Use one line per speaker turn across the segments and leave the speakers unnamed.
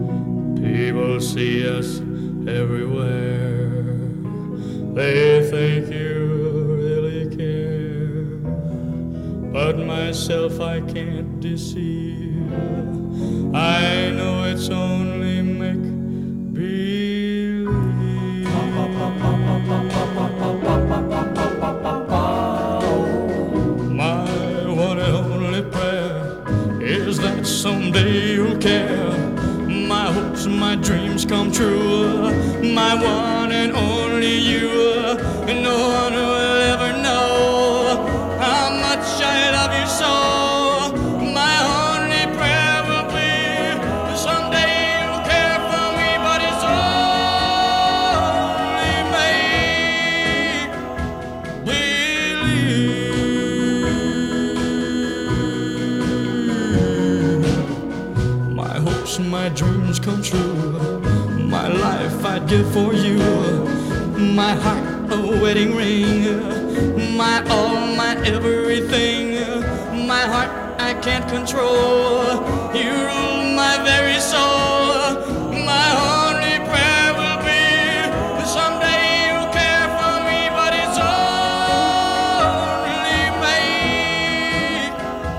People see us everywhere. They think you really care. But myself I can't deceive. I know it's only make believe. My one and only prayer is that someday you'll care. My hopes, my dreams come true. My one and only you. No one will ever know how much I love you so. My only prayer will be someday you'll care for me, but it's only make believe. My hopes, my dreams come true. My life I'd give for you. My heart a wedding ring. My all, my everything. My heart I can't control. You rule my very soul. My only prayer will be someday you'll care for me, but it's only make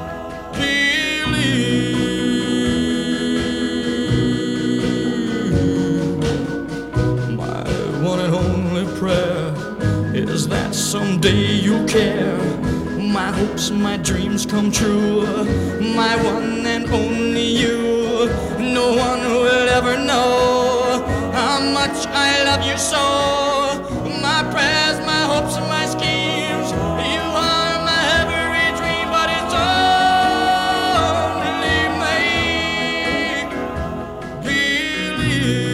believe. My one and only prayer is that someday you'll care. My hopes, my dreams come true. My one and only you. No one will ever know how much I love you so. My prayers, my hopes, and my schemes. You are my every dream, but it's only make believe.